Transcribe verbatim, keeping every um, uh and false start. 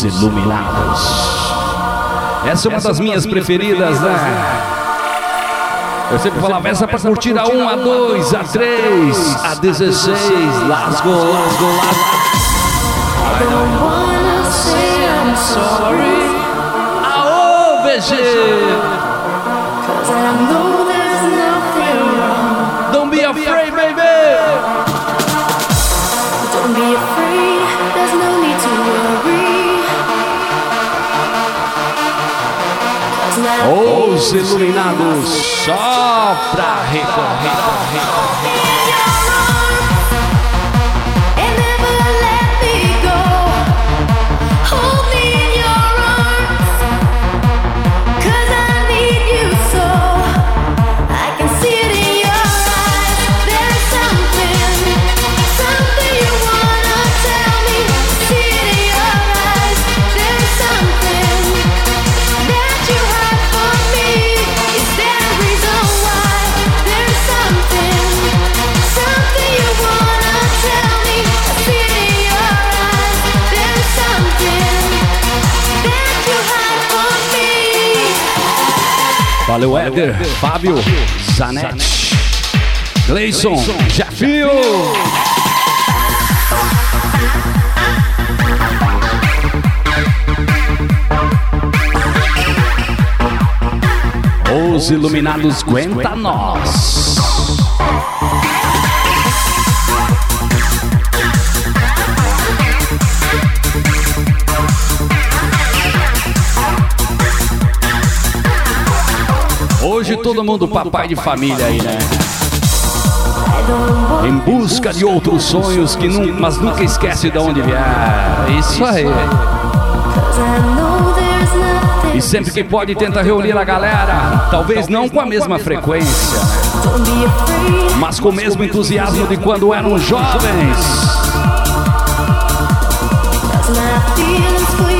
Os Iluminados. Essa é uma das minhas preferidas, né? Eu sempre falava, essa é pra curtir a um, a dois, a três, a dezesseis. Lasgo, lasgo, lasgo. I don't wanna say I'm sorry. Aô, V G! Cause I know there's nothing wrong. Don't be afraid, baby! Don't be afraid, there's no need to worry. Os Iluminados, só pra recorrer. Valeu, Éder, Fábio, Zanetti, Gleison, Jafio. Os Iluminados, aguenta nós. Hoje todo mundo papai de família aí, né? Em busca de outros sonhos, que não, mas nunca esquece de onde vier. Isso aí. E sempre que pode tenta reunir a galera. Talvez não com a mesma frequência, mas com o mesmo entusiasmo de quando eram jovens.